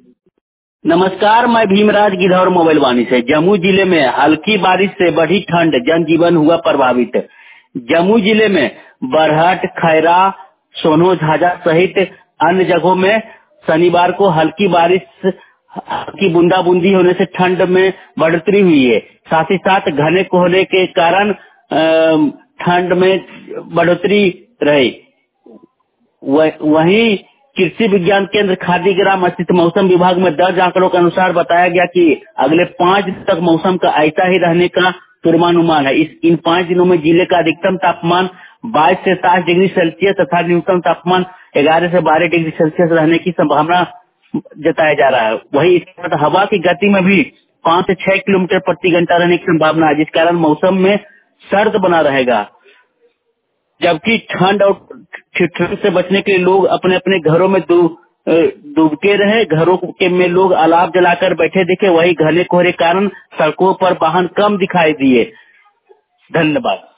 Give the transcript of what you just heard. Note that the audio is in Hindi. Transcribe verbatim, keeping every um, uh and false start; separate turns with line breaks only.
नमस्कार, मैं भीमराज गिधौर मोबाइल वाणी से। जम्मू जिले में हल्की बारिश से बढ़ी ठंड, जनजीवन हुआ प्रभावित। जम्मू जिले में बरहट, खैरा, सोनो, झाझा सहित अन्य जगहों में शनिवार को हल्की बारिश की बूंदाबूंदी होने से ठंड में बढ़ोतरी हुई है। साथ ही साथ घने कोहरे के कारण अ, ठंड में बढ़ोतरी रही। वह, वहीं कृषि विज्ञान केंद्र खादी ग्राम स्थित मौसम विभाग में दर्ज आंकड़ों के अनुसार बताया गया कि अगले पाँच दिन तक मौसम का ऐसा ही रहने का पूर्वानुमान है। इस इन पाँच दिनों में जिले का अधिकतम तापमान बाईस से सात डिग्री सेल्सियस तथा न्यूनतम तापमान ग्यारह से बारह डिग्री सेल्सियस रहने की संभावना जताया जा रहा है। वहीं इसके साथ हवा की गति में भी पाँच से छह किलोमीटर प्रति घंटा रहने की संभावना है, जिस कारण मौसम में सर्द बना रहेगा। जबकि ठंड और ठिठुरन से बचने के लिए लोग अपने अपने घरों में डू- अ, डूबके रहे। घरों के में लोग अलाव जलाकर बैठे दिखे। वही घने कोहरे कारण सड़कों पर वाहन कम दिखाई दिए। धन्यवाद।